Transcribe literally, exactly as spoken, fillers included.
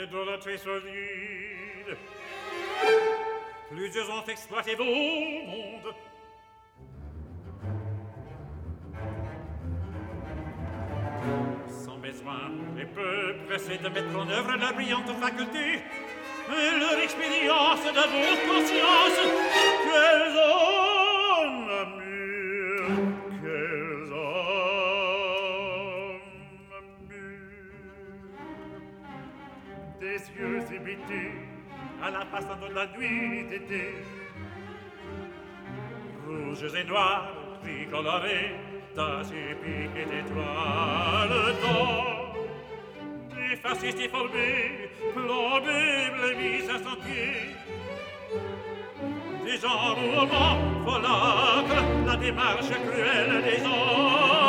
l'idolâtrie solide. Plusieurs ont exploité vos mondes. Sans besoin, les peuples pressés de mettre en œuvre leur brillante faculté et leur expérience de votre conscience. Quels hommes mûrs, quels hommes mûrs, des yeux hébités à la façon de la nuit d'été, rouges et noirs, tricolorés, taches et piques d'étoiles d'or, des fascistes effalbés, plombés, blêmis à sentier, des gens mouvements, folâtres, la démarche cruelle des hommes.